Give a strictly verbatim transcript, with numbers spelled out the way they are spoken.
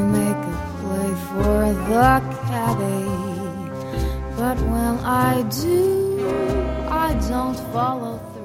make a play for the caddy. But when I do, I don't follow